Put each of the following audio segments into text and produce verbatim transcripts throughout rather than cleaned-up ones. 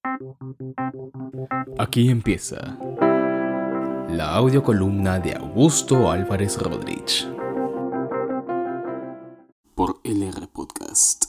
Aquí empieza la audiocolumna de Augusto Álvarez Rodríguez por L R Podcast.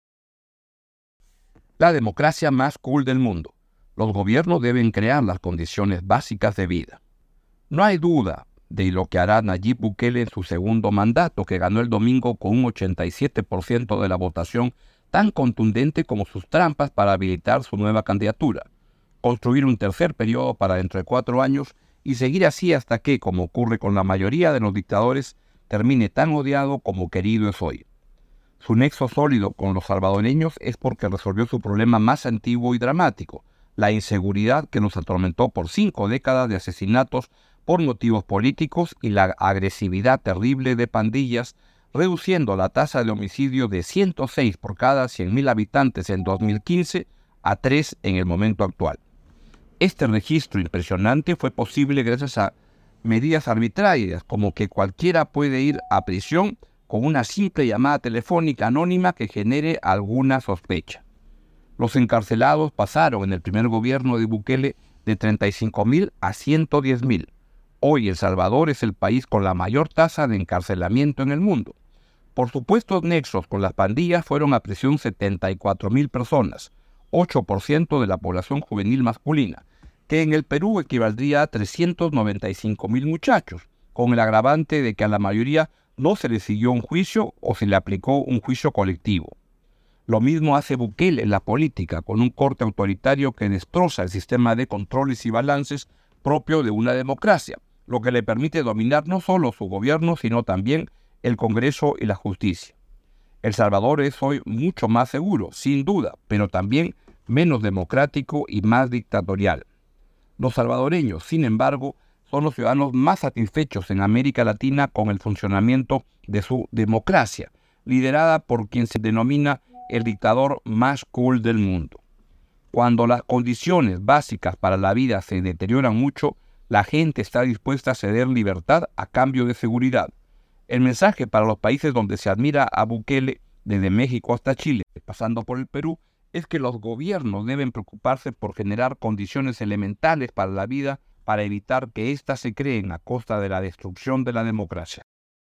La democracia más cool del mundo. Los gobiernos deben crear las condiciones básicas de vida. No hay duda de lo que hará Nayib Bukele en su segundo mandato, que ganó el domingo con un ochenta y siete por ciento de la votación, tan contundente como sus trampas para habilitar su nueva candidatura, construir un tercer periodo para dentro de cuatro años y seguir así hasta que, como ocurre con la mayoría de los dictadores, termine tan odiado como querido es hoy. Su nexo sólido con los salvadoreños es porque resolvió su problema más antiguo y dramático, la inseguridad que nos atormentó por cinco décadas de asesinatos por motivos políticos y la agresividad terrible de pandillas, reduciendo la tasa de homicidio de ciento seis por cada cien mil habitantes en dos mil quince a tres en el momento actual. Este registro impresionante fue posible gracias a medidas arbitrarias, como que cualquiera puede ir a prisión con una simple llamada telefónica anónima que genere alguna sospecha. Los encarcelados pasaron en el primer gobierno de Bukele de treinta y cinco mil a ciento diez mil. Hoy El Salvador es el país con la mayor tasa de encarcelamiento en el mundo. Por supuestos nexos con las pandillas fueron a prisión setenta y cuatro mil personas, ocho por ciento de la población juvenil masculina, que en el Perú equivaldría a trescientos noventa y cinco mil muchachos, con el agravante de que a la mayoría no se le siguió un juicio o se le aplicó un juicio colectivo. Lo mismo hace Bukele en la política, con un corte autoritario que destroza el sistema de controles y balances propio de una democracia, lo que le permite dominar no solo su gobierno, sino también el Congreso y la justicia. El Salvador es hoy mucho más seguro, sin duda, pero también menos democrático y más dictatorial. Los salvadoreños, sin embargo, son los ciudadanos más satisfechos en América Latina con el funcionamiento de su democracia, liderada por quien se denomina el dictador más cool del mundo. Cuando las condiciones básicas para la vida se deterioran mucho, la gente está dispuesta a ceder libertad a cambio de seguridad. El mensaje para los países donde se admira a Bukele, desde México hasta Chile, pasando por el Perú, es que los gobiernos deben preocuparse por generar condiciones elementales para la vida para evitar que éstas se creen a costa de la destrucción de la democracia.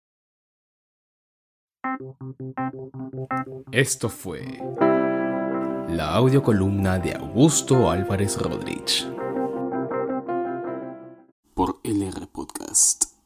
Esto fue la audiocolumna de Augusto Álvarez Rodríguez por L R Podcast.